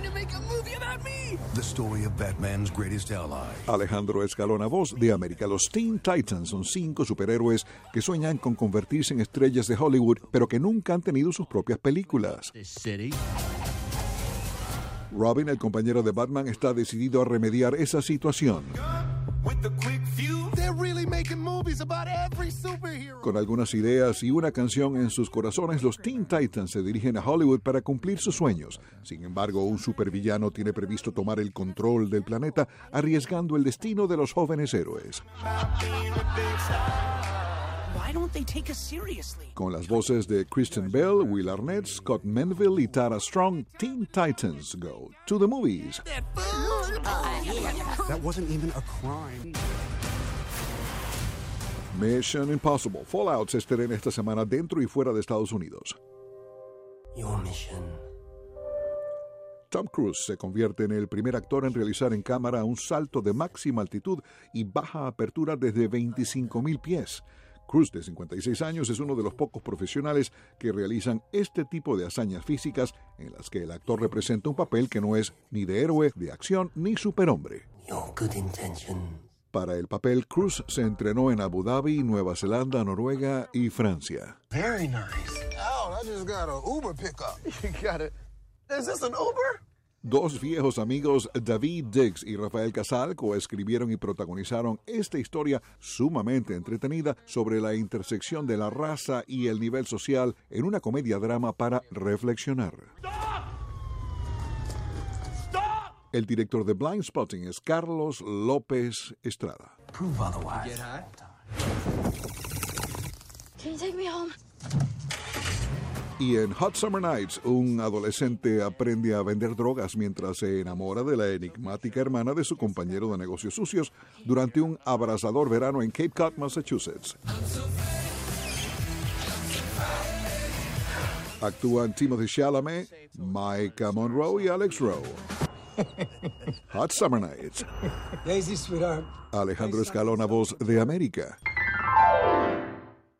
The story of Batman's greatest ally. Alejandro Escalona, voz de América. Los Teen Titans son 5 superhéroes que sueñan con convertirse en estrellas de Hollywood, pero que nunca han tenido sus propias películas. Robin, el compañero de Batman, está decidido a remediar esa situación. Con algunas ideas y una canción en sus corazones, los Teen Titans se dirigen a Hollywood para cumplir sus sueños. Sin embargo, un supervillano tiene previsto tomar el control del planeta, arriesgando el destino de los jóvenes héroes. Con las voces de Kristen Bell, Will Arnett, Scott Menville y Tara Strong, Teen Titans Go to the Movies. That wasn't even a crime. Mission Impossible Fallout se estrena esta semana dentro y fuera de Estados Unidos. Your mission. Tom Cruise se convierte en el primer actor en realizar en cámara un salto de máxima altitud y baja apertura desde 25,000 pies. Cruise, de 56 años, es uno de los pocos profesionales que realizan este tipo de hazañas físicas en las que el actor representa un papel que no es ni de héroe, de acción, ni superhombre. Your good intention. Para el papel, Cruise se entrenó en Abu Dhabi, Nueva Zelanda, Noruega y Francia. Very nice. Oh, I just got an Uber pickup. You got it. Is this an Uber? Dos viejos amigos, David Diggs y Rafael Casal, coescribieron y protagonizaron esta historia sumamente entretenida sobre la intersección de la raza y el nivel social en una comedia-drama para reflexionar. El director de Blindspotting es Carlos López Estrada. Prove otherwise. Get high. Can you take me home? Y en Hot Summer Nights, un adolescente aprende a vender drogas mientras se enamora de la enigmática hermana de su compañero de negocios sucios durante un abrasador verano en Cape Cod, Massachusetts. Actúan Timothée Chalamet, Maika Monroe y Alex Rowe. Hot Summer Nights. Daisy, sweetheart. Alejandro Escalona, voz de América.